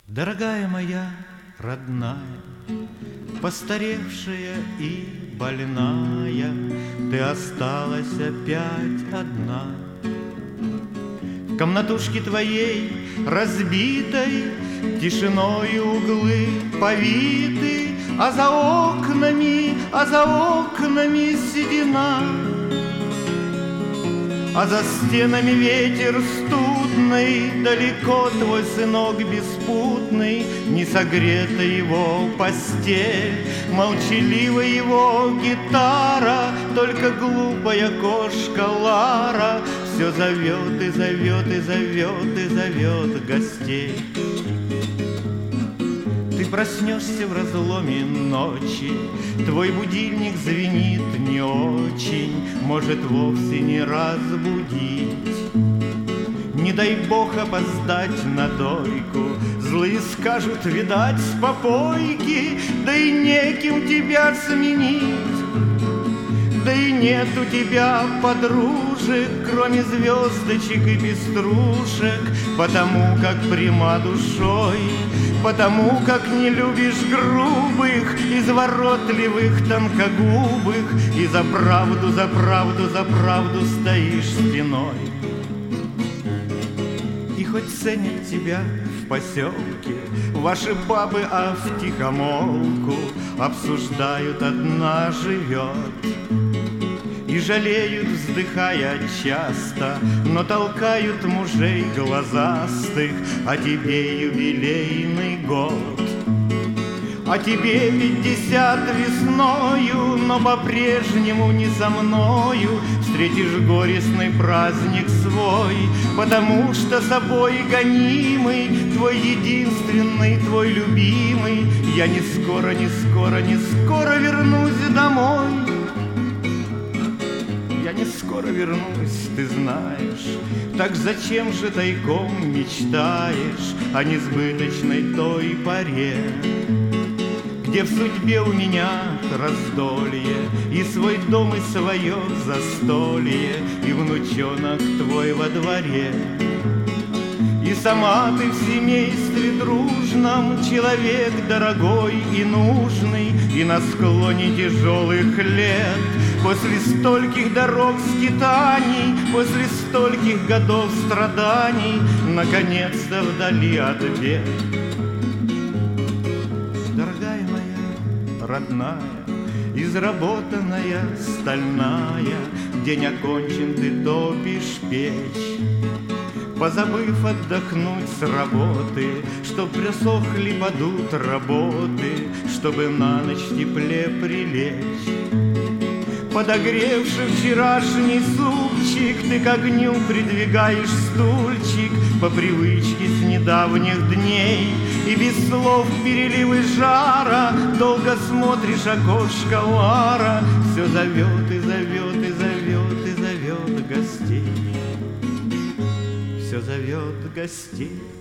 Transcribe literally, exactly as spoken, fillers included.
Дорогая моя родная, постаревшая и больная, ты осталась опять одна. В комнатушке твоей разбитой тишиною углы повиты, а за окнами, а за окнами седина, а за стенами ветер студный, далеко твой сынок беспутный, не согрета его постель, молчалива его гитара, только глупая кошка Лара все зовет и зовет и зовет и зовет гостей. Ты проснешься в разломе ночи, твой будильник звенит не очень, может вовсе не разбудить. Не дай бог опоздать на дойку, злые скажут, видать, с попойки, да и неким тебя сменить. Да и нет у тебя подружек, кроме звездочек и пеструшек, потому как пряма душой, потому как не любишь грубых, изворотливых, тонкогубых, и за правду, за правду, за правду стоишь спиной. И хоть ценят тебя в поселке ваши бабы, а втихомолку обсуждают, одна живет. И жалеют, вздыхая часто, но толкают мужей глазастых, а тебе юбилейный год. А тебе пятьдесят весною, но по-прежнему не со мною встретишь горестный праздник свой, потому что собой гонимый, твой единственный, твой любимый, я не скоро, не скоро, не скоро вернусь домой. Я не скоро вернусь, ты знаешь, так зачем же тайком мечтаешь о несбыточной той поре, где в судьбе у меня раздолье, и свой дом, и свое застолье, и внучонок твой во дворе. И сама ты в семействе дружном, человек дорогой и нужный, и на склоне тяжелых лет, после стольких дорог скитаний, после стольких годов страданий, наконец-то вдали от бед. Дорогая моя родная, изработанная стальная, день окончен, ты топишь печь, позабыв отдохнуть с работы, чтоб присохли подут работы, чтобы на ночь тепле прилечь. Подогревши вчерашний супчик, ты к огню придвигаешь стульчик по привычке с недавних дней, и без слов переливы жара долго смотришь окошко Лара, все зовет и зовет и зовет и зовет гостей, все зовет гостей.